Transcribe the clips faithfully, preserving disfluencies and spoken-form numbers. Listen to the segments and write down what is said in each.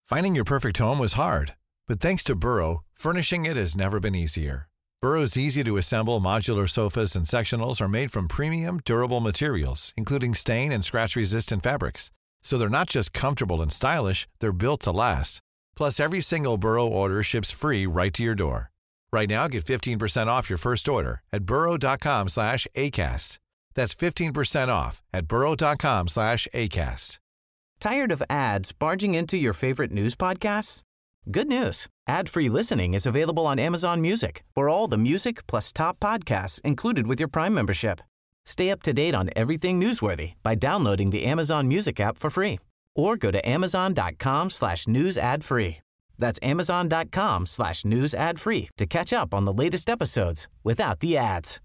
Finding your perfect home was hard, but thanks to Burrow, furnishing it has never been easier. Burrow's easy-to-assemble modular sofas and sectionals are made from premium, durable materials, including stain and scratch-resistant fabrics. So they're not just comfortable and stylish, they're built to last. Plus, every single Burrow order ships free right to your door. Right now, get fifteen percent off your first order at burrow.com slash ACAST. That's fifteen percent off at burrow.com slash ACAST. Tired of ads barging into your favorite news podcasts? Good news. Ad-free listening is available on Amazon Music for all the music plus top podcasts included with your Prime membership. Stay up to date on everything newsworthy by downloading the Amazon Music app for free or go to amazon.com slash news ad free. That's amazon.com slash news ad free to catch up on the latest episodes without the ads.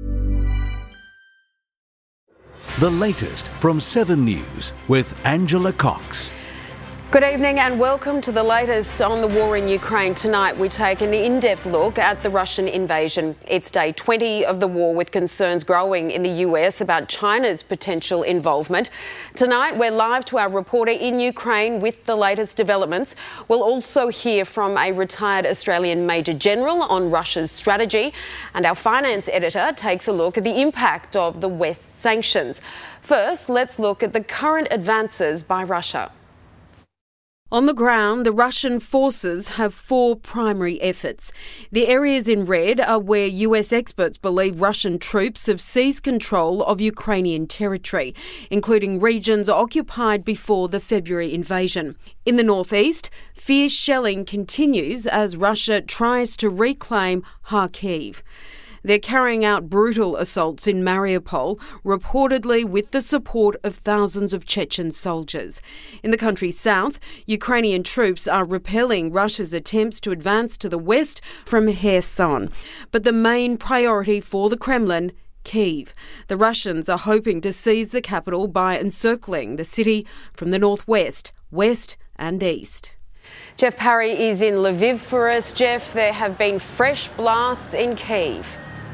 The latest from Seven News with Angela Cox. Good evening and welcome to the latest on the war in Ukraine. Tonight we take an in-depth look at the Russian invasion. It's day twenty of the war, with concerns growing in the U S about China's potential involvement. Tonight we're live to our reporter in Ukraine with the latest developments. We'll also hear from a retired Australian Major General on Russia's strategy, and our finance editor takes a look at the impact of the West's sanctions. First, let's look at the current advances by Russia. On the ground, the Russian forces have four primary efforts. The areas in red are where U S experts believe Russian troops have seized control of Ukrainian territory, including regions occupied before the February invasion. In the northeast, fierce shelling continues as Russia tries to reclaim Kharkiv. They're carrying out brutal assaults in Mariupol, reportedly with the support of thousands of Chechen soldiers. In the country's south, Ukrainian troops are repelling Russia's attempts to advance to the west from Kherson. But the main priority for the Kremlin, Kyiv. The Russians are hoping to seize the capital by encircling the city from the northwest, west and east. Jeff Parry is in Lviv for us. Jeff, there have been fresh blasts in Kyiv.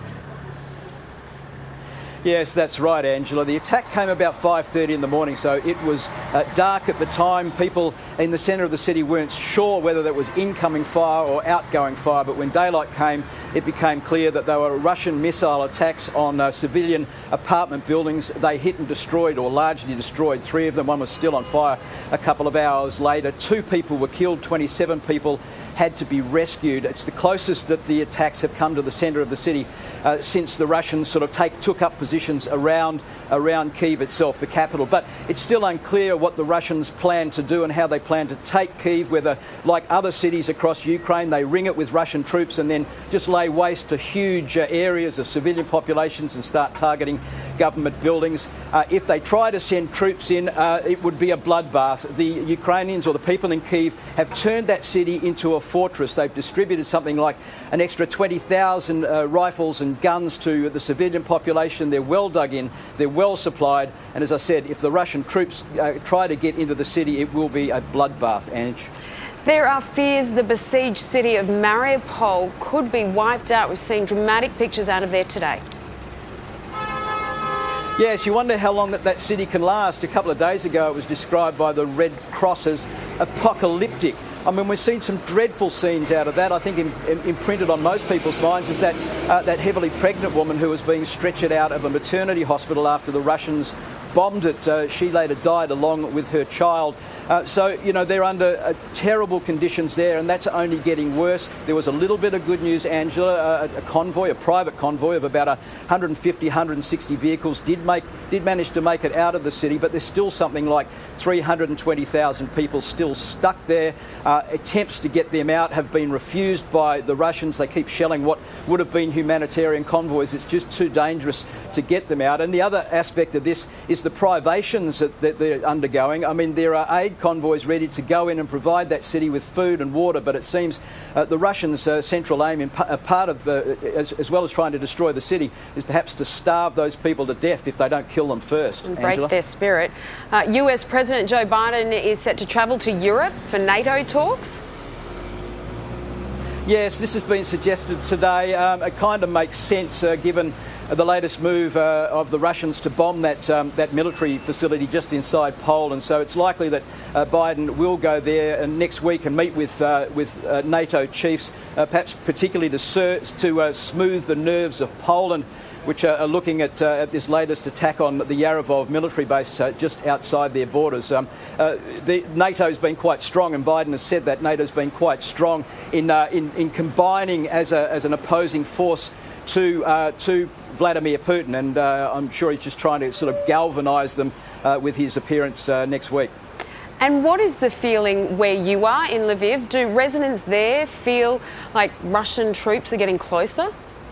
Yes, that's right, Angela. The attack came about five thirty in the morning, so it was uh, dark at the time. People in the centre of the city weren't sure whether that was incoming fire or outgoing fire, but when daylight came, it became clear that there were Russian missile attacks on uh, civilian apartment buildings. They hit and destroyed, or largely destroyed, three of them. One was still on fire a couple of hours later. Two people were killed, twenty-seven people had to be rescued. It's the closest that the attacks have come to the centre of the city uh, since the Russians sort of take, took up positions around around Kyiv itself, the capital. But it's still unclear what the Russians plan to do and how they plan to take Kyiv, whether, like other cities across Ukraine, they ring it with Russian troops and then just lay waste to huge uh, areas of civilian populations and start targeting government buildings. Uh, if they try to send troops in, uh, it would be a bloodbath. The Ukrainians, or the people in Kyiv, have turned that city into a fortress. They've distributed something like an extra twenty thousand uh, rifles and guns to the civilian population. They're well dug in, they're well supplied, and as I said, if the Russian troops uh, try to get into the city, it will be a bloodbath, Ange. There are fears the besieged city of Mariupol could be wiped out. We've seen dramatic pictures out of there today. Yes, you wonder how long that, that city can last. A couple of days ago it was described by the Red Cross as apocalyptic. I mean, we've seen some dreadful scenes out of that. I think in, in, imprinted on most people's minds is that uh, that heavily pregnant woman who was being stretchered out of a maternity hospital after the Russians bombed it. Uh, she later died along with her child. Uh, so, you know, they're under uh, terrible conditions there, and that's only getting worse. There was a little bit of good news, Angela. Uh, a convoy, a private convoy of about one hundred fifty, one hundred sixty vehicles did make did manage to make it out of the city, but there's still something like three hundred twenty thousand people still stuck there. Uh, attempts to get them out have been refused by the Russians. They keep shelling what would have been humanitarian convoys. It's just too dangerous to get them out. And the other aspect of this is the privations that, that they're undergoing. I mean, there are aid convoys ready to go in and provide that city with food and water, but it seems uh, the Russians' uh, central aim, in pa- a part of the, as, as well as trying to destroy the city, is perhaps to starve those people to death if they don't kill them first. And break Angela? their spirit. Uh, U S President Joe Biden is set to travel to Europe for NATO talks. Yes, this has been suggested today. Um, it kind of makes sense uh, given the latest move uh, of the Russians to bomb that um, that military facility just inside Poland. So it's likely that uh, Biden will go there uh, next week and meet with uh, with uh, NATO chiefs, uh, perhaps particularly to sur- to uh, smooth the nerves of Poland, which are looking at, uh, at this latest attack on the Yarovov military base uh, just outside their borders. Um, uh, the, NATO's been quite strong, and Biden has said that NATO's been quite strong in uh, in, in combining as a as an opposing force to uh, to Vladimir Putin, and uh, I'm sure he's just trying to sort of galvanise them uh, with his appearance uh, next week. And what is the feeling where you are in Lviv? Do residents there feel like Russian troops are getting closer?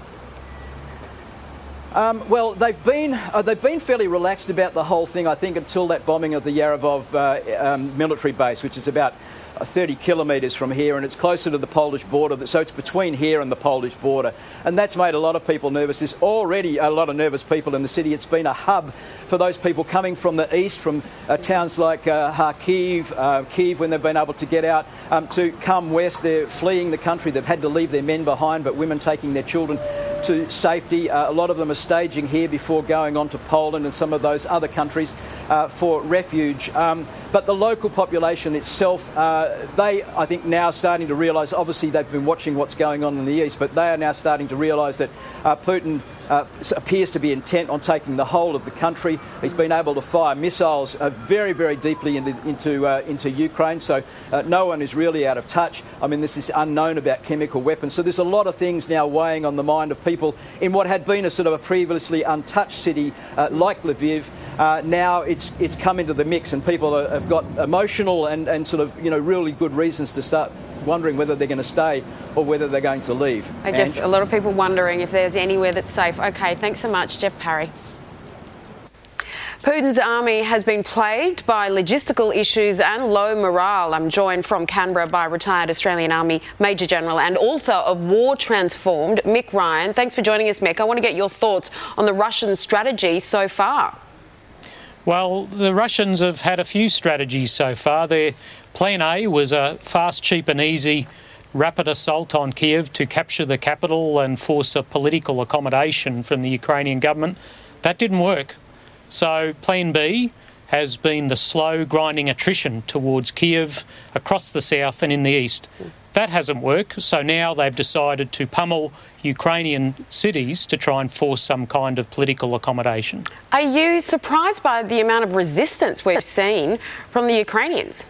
Um, well, they've been uh, they've been fairly relaxed about the whole thing, I think, until that bombing of the Yarovov uh, um, military base, which is about uh, thirty kilometres from here, and it's closer to the Polish border, so it's between here and the Polish border. And that's made a lot of people nervous. There's already a lot of nervous people in the city. It's been a hub for those people coming from the east, from uh, towns like uh, Kharkiv, uh, Kyiv, when they've been able to get out, um, to come west. They're fleeing the country. They've had to leave their men behind, but women taking their children to safety. Uh, a lot of them are staging here before going on to Poland and some of those other countries uh, for refuge. Um, but the local population itself, uh, they, I think, now starting to realise, obviously they've been watching what's going on in the east, but they are now starting to realise that uh, Putin uh, appears to be intent on taking the whole of the country. He's been able to fire missiles uh, very, very deeply into into, uh, into Ukraine, so uh, no one is really out of touch. I mean, this is unknown about chemical weapons, so there's a lot of things now weighing on the mind of people in what had been a sort of a previously untouched city uh, like Lviv. Uh, now it's it's come into the mix, and people are, have got emotional and, and sort of, you know, really good reasons to start wondering whether they're going to stay or whether they're going to leave. I guess and a lot of people wondering if there's anywhere that's safe. Okay, thanks so much, Jeff Parry. Putin's army has been plagued by logistical issues and low morale. I'm joined from Canberra by retired Australian Army Major General and author of War Transformed, Mick Ryan. Thanks for joining us, Mick. I want to get your thoughts on the Russian strategy so far. Well, the Russians have had a few strategies so far. Their plan A was a fast, cheap and easy rapid assault on Kiev to capture the capital and force a political accommodation from the Ukrainian government. That didn't work. So plan B has been the slow, grinding attrition towards Kiev, across the south and in the east. That hasn't worked, so now they've decided to pummel Ukrainian cities to try and force some kind of political accommodation. Are you surprised by the amount of resistance we've seen from the Ukrainians?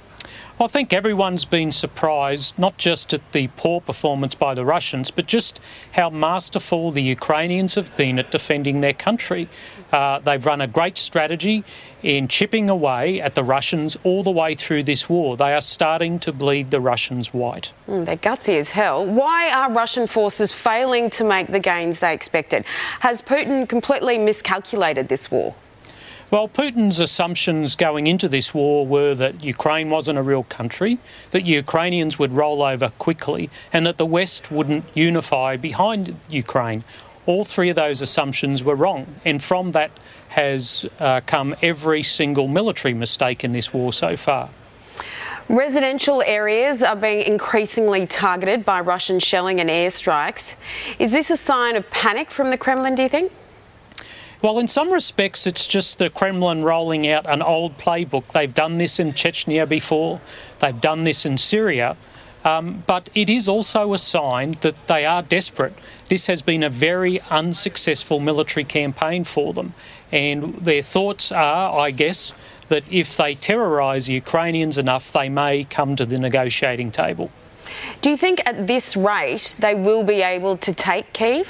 I think everyone's been surprised, not just at the poor performance by the Russians, but just how masterful the Ukrainians have been at defending their country. Uh, they've run a great strategy in chipping away at the Russians all the way through this war. They are starting to bleed the Russians white. Mm, they're gutsy as hell. Why are Russian forces failing to make the gains they expected? Has Putin completely miscalculated this war? Well, Putin's assumptions going into this war were that Ukraine wasn't a real country, that Ukrainians would roll over quickly, and that the West wouldn't unify behind Ukraine. All three of those assumptions were wrong, and from that has uh, come every single military mistake in this war so far. Residential areas are being increasingly targeted by Russian shelling and airstrikes. Is this a sign of panic from the Kremlin, do you think? Well, in some respects, it's just the Kremlin rolling out an old playbook. They've done this in Chechnya before. They've done this in Syria. Um, but it is also a sign that they are desperate. This has been a very unsuccessful military campaign for them. And their thoughts are, I guess, that if they terrorise the Ukrainians enough, they may come to the negotiating table. Do you think at this rate they will be able to take Kyiv?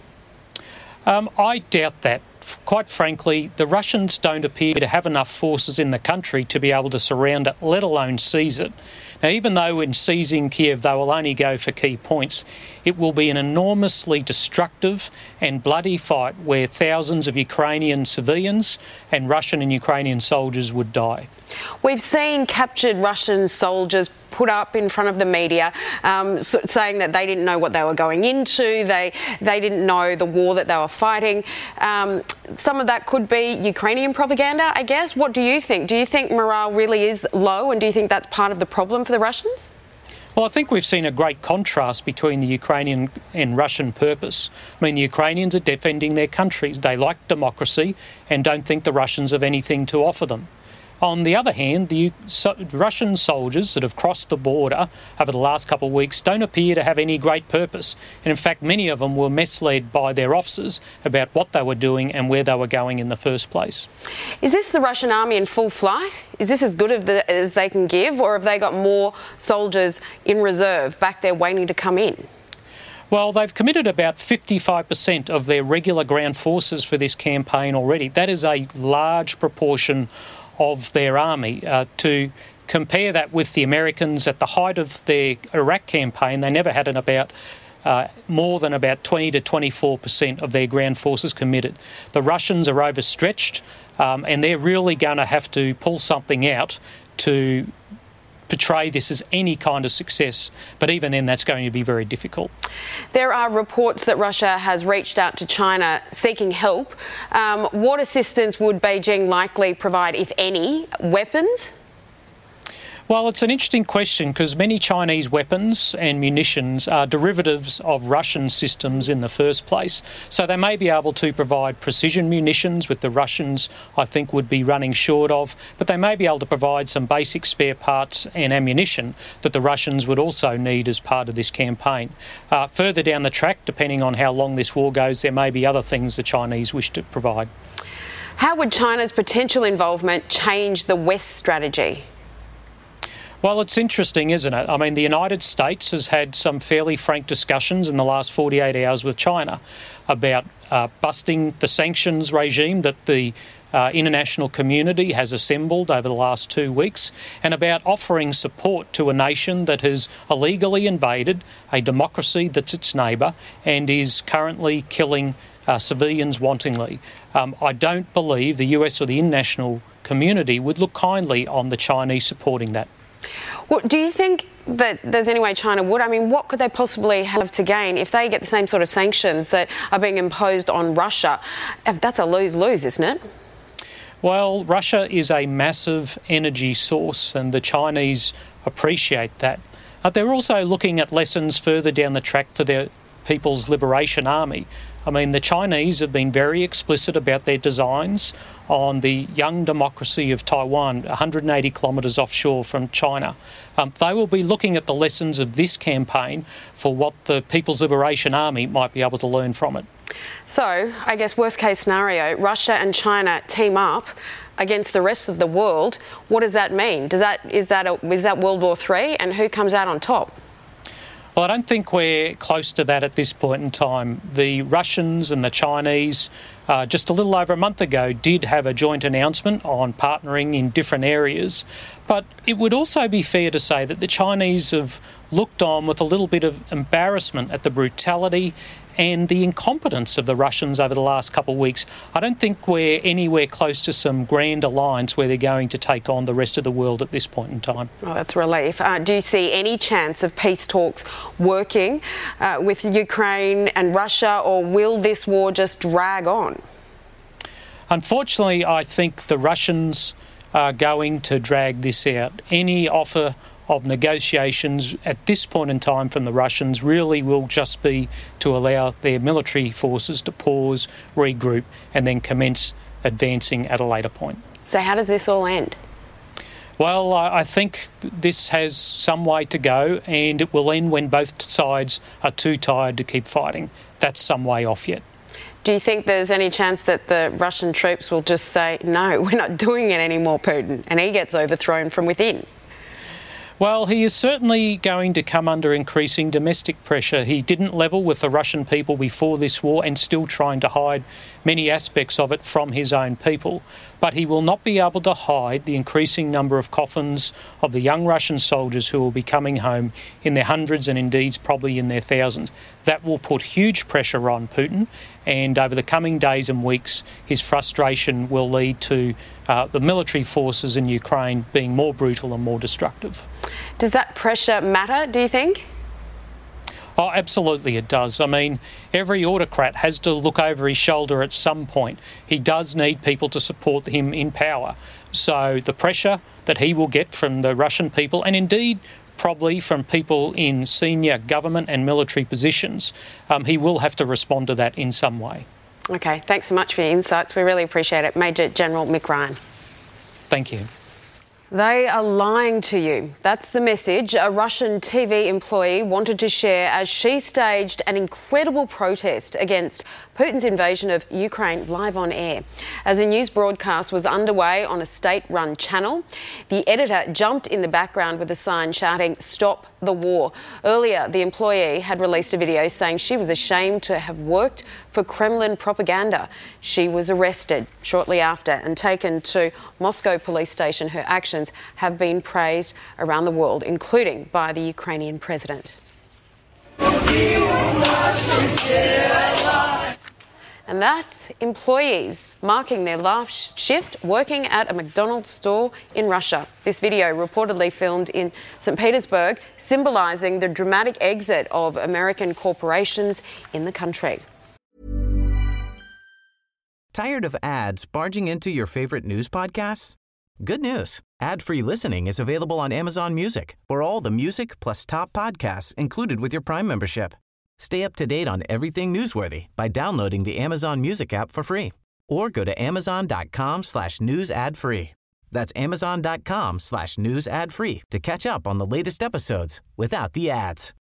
Um, I doubt that. Quite frankly, the Russians don't appear to have enough forces in the country to be able to surround it, let alone seize it. Now, even though in seizing Kiev they will only go for key points, it will be an enormously destructive and bloody fight where thousands of Ukrainian civilians and Russian and Ukrainian soldiers would die. We've seen captured Russian soldiers put up in front of the media um, so, saying that they didn't know what they were going into, they they didn't know the war that they were fighting. Um, some of that could be Ukrainian propaganda, I guess. What do you think? Do you think morale really is low, and do you think that's part of the problem for the Russians? Well, I think we've seen a great contrast between the Ukrainian and Russian purpose. I mean, the Ukrainians are defending their countries. They like democracy and don't think the Russians have anything to offer them. On the other hand, the Russian soldiers that have crossed the border over the last couple of weeks don't appear to have any great purpose. And in fact, many of them were misled by their officers about what they were doing and where they were going in the first place. Is this the Russian army in full flight? Is this as good as they can give, or have they got more soldiers in reserve back there waiting to come in? Well, they've committed about fifty-five percent of their regular ground forces for this campaign already. That is a large proportion of their army. Uh, to compare that with the Americans at the height of their Iraq campaign, they never had an about uh, more than about twenty to twenty-four percent of their ground forces committed. The Russians are overstretched, um, and they're really going to have to pull something out to portray this as any kind of success, but even then that's going to be very difficult. There are reports that Russia has reached out to China seeking help. Um, what assistance would Beijing likely provide, if any? Weapons? Well, it's an interesting question because many Chinese weapons and munitions are derivatives of Russian systems in the first place. So they may be able to provide precision munitions, which the Russians, I think, would be running short of, but they may be able to provide some basic spare parts and ammunition that the Russians would also need as part of this campaign. Uh, further down the track, depending on how long this war goes, there may be other things the Chinese wish to provide. How would China's potential involvement change the West strategy? Well, it's interesting, isn't it? I mean, the United States has had some fairly frank discussions in the last forty-eight hours with China about uh, busting the sanctions regime that the uh, international community has assembled over the last two weeks and about offering support to a nation that has illegally invaded a democracy that's its neighbour and is currently killing uh, civilians wantonly. Um, I don't believe the U S or the international community would look kindly on the Chinese supporting that. Well, do you think that there's any way China would? I mean, what could they possibly have to gain if they get the same sort of sanctions that are being imposed on Russia? That's a lose-lose, isn't it? Well, Russia is a massive energy source and the Chinese appreciate that. Uh, they're also looking at lessons further down the track for their People's Liberation Army. I mean, the Chinese have been very explicit about their designs on the young democracy of Taiwan, one hundred eighty kilometres offshore from China. Um, they will be looking at the lessons of this campaign for what the People's Liberation Army might be able to learn from it. So, I guess worst case scenario, Russia and China team up against the rest of the world. What does that mean? Does that is that a, is that World War Three, and who comes out on top? Well, I don't think we're close to that at this point in time. The Russians and the Chinese, uh, just a little over a month ago, did have a joint announcement on partnering in different areas. But it would also be fair to say that the Chinese have looked on with a little bit of embarrassment at the brutality and the incompetence of the Russians over the last couple of weeks. I don't think we're anywhere close to some grand alliance where they're going to take on the rest of the world at this point in time. Oh, that's a relief. Uh, do you see any chance of peace talks working uh, with Ukraine and Russia, or will this war just drag on? Unfortunately, I think the Russians are going to drag this out. Any offer of negotiations at this point in time from the Russians really will just be to allow their military forces to pause, regroup, and then commence advancing at a later point. So how does this all end? Well, I think this has some way to go, and it will end when both sides are too tired to keep fighting. That's some way off yet. Do you think there's any chance that the Russian troops will just say, no, we're not doing it anymore, Putin, and he gets overthrown from within? Well, he is certainly going to come under increasing domestic pressure. He didn't level with the Russian people before this war and still trying to hide many aspects of it from his own people. But he will not be able to hide the increasing number of coffins of the young Russian soldiers who will be coming home in their hundreds and indeed probably in their thousands. That will put huge pressure on Putin, and over the coming days and weeks, his frustration will lead to uh, the military forces in Ukraine being more brutal and more destructive. Does that pressure matter, do you think? Oh, absolutely it does. I mean, every autocrat has to look over his shoulder at some point. He does need people to support him in power. So the pressure that he will get from the Russian people, and indeed probably from people in senior government and military positions, um, he will have to respond to that in some way. Okay, thanks so much for your insights. We really appreciate it. Major General Mick Ryan. Thank you. They are lying to you. That's the message a Russian T V employee wanted to share as she staged an incredible protest against Putin's invasion of Ukraine live on air. As a news broadcast was underway on a state-run channel, the editor jumped in the background with a sign shouting, "Stop the war." Earlier, the employee had released a video saying she was ashamed to have worked for Kremlin propaganda. She was arrested shortly after and taken to Moscow police station. Her actions have been praised around the world, including by the Ukrainian president. And that's employees marking their last shift working at a McDonald's store in Russia. This video reportedly filmed in Saint Petersburg, symbolising the dramatic exit of American corporations in the country. Tired of ads barging into your favorite news podcasts? Good news. Ad-free listening is available on Amazon Music for all the music plus top podcasts included with your Prime membership. Stay up to date on everything newsworthy by downloading the Amazon Music app for free or go to amazon.com slash news ad free. That's amazon.com slash news ad free to catch up on the latest episodes without the ads.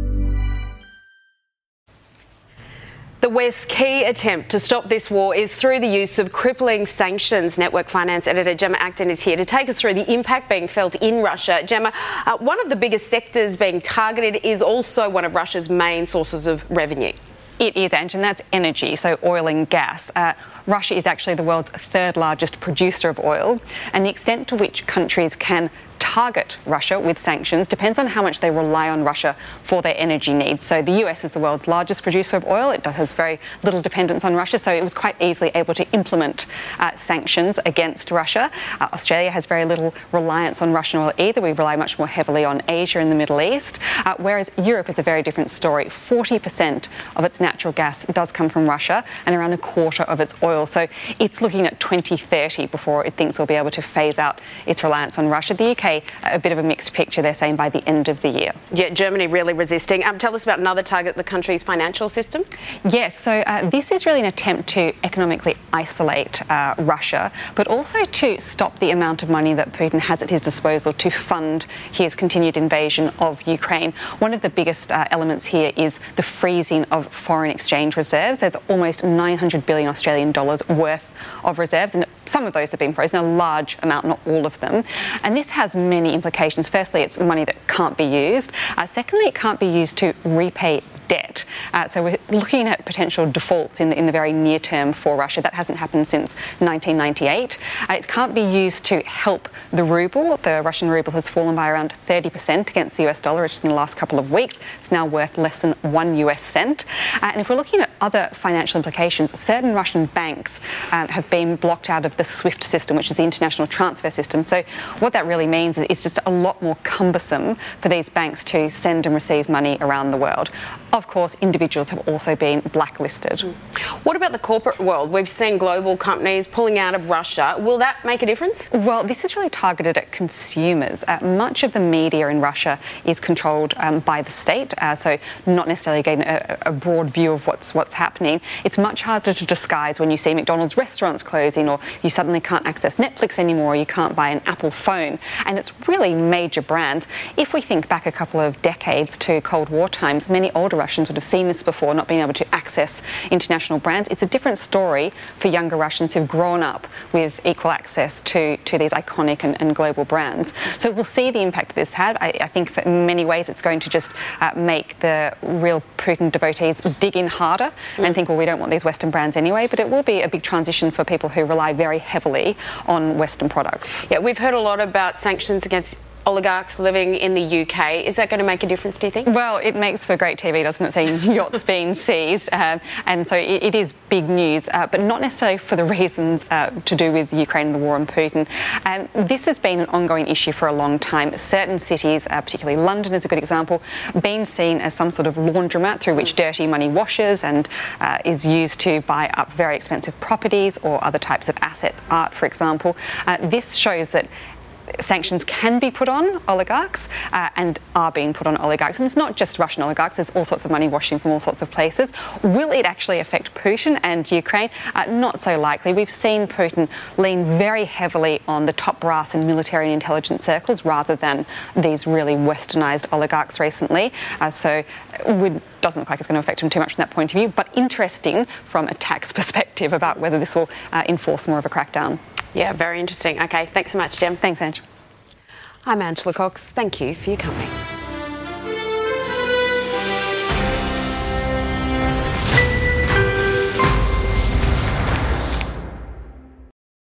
The West's key attempt to stop this war is through the use of crippling sanctions. Network Finance editor Gemma Acton is here to take us through the impact being felt in Russia. Gemma, uh, one of the biggest sectors being targeted is also one of Russia's main sources of revenue. It is, Ange, and that's energy, so oil and gas. Uh, Russia is actually the world's third largest producer of oil, and the extent to which countries can target Russia with sanctions depends on how much they rely on Russia for their energy needs. So the U S is the world's largest producer of oil. It has very little dependence on Russia, so it was quite easily able to implement uh, sanctions against Russia. Uh, Australia has very little reliance on Russian oil either. We rely much more heavily on Asia and the Middle East, uh, whereas Europe is a very different story. forty percent of its natural gas does come from Russia and around a quarter of its oil. So it's looking at twenty thirty before it thinks it'll be able to phase out its reliance on Russia. The U K, a bit of a mixed picture, they're saying, by the end of the year. Yeah, Germany really resisting. Um, tell us about another target, the country's financial system. Yes, so uh, this is really an attempt to economically isolate uh, Russia, but also to stop the amount of money that Putin has at his disposal to fund his continued invasion of Ukraine. One of the biggest uh, elements here is the freezing of foreign exchange reserves. There's almost nine hundred billion Australian dollars worth of reserves, and some of those have been frozen, a large amount, not all of them. And this has many implications. Firstly, it's money that can't be used. Uh, secondly, it can't be used to repay debt. Uh, so we're looking at potential defaults in the, in the very near term for Russia. That hasn't happened since nineteen ninety-eight. Uh, it can't be used to help the ruble. The Russian ruble has fallen by around thirty percent against the U S dollar just in the last couple of weeks. It's now worth less than one U S cent. Uh, and if we're looking at other financial implications, certain Russian banks um, have been blocked out of the SWIFT system, which is the international transfer system. So what that really means is it's just a lot more cumbersome for these banks to send and receive money around the world. Of course, individuals have also been blacklisted. What about the corporate world? We've seen global companies pulling out of Russia. Will that make a difference? Well, this is really targeted at consumers. Uh, much of the media in Russia is controlled um, by the state, uh, so not necessarily getting a, a broad view of what's what's happening. It's much harder to disguise when you see McDonald's restaurants closing, or you suddenly can't access Netflix anymore, or you can't buy an Apple phone. And it's really major brands. If we think back a couple of decades to Cold War times, many older Russians would have seen this before, not being able to access international brands. It's a different story for younger Russians who've grown up with equal access to, to these iconic and, and global brands. So we'll see the impact this had. I, I think for in many ways it's going to just uh, make the real Putin devotees dig in harder mm. and think, well, we don't want these Western brands anyway, but it will be a big transition for people who rely very heavily on Western products. Yeah, we've heard a lot about sanctions against oligarchs living in the U K. Is that going to make a difference, do you think? Well, it makes for great T V, doesn't it, seeing yachts being seized? Uh, and so it, it is big news, uh, but not necessarily for the reasons uh, to do with Ukraine and the war and Putin. Um, this has been an ongoing issue for a long time. Certain cities, uh, particularly London is a good example, being seen as some sort of laundromat through which dirty money washes and uh, is used to buy up very expensive properties or other types of assets, art, for example. Uh, this shows that sanctions can be put on oligarchs uh, and are being put on oligarchs. And it's not just Russian oligarchs, there's all sorts of money washing from all sorts of places. Will it actually affect Putin and Ukraine? Uh, not so likely. We've seen Putin lean very heavily on the top brass in military and intelligence circles rather than these really westernised oligarchs recently. Uh, so it doesn't look like it's going to affect him too much from that point of view, but interesting from a tax perspective about whether this will uh, enforce more of a crackdown. Yeah, very interesting. Okay, thanks so much, Jem. Thanks, Ange. I'm Angela Cox. Thank you for your company.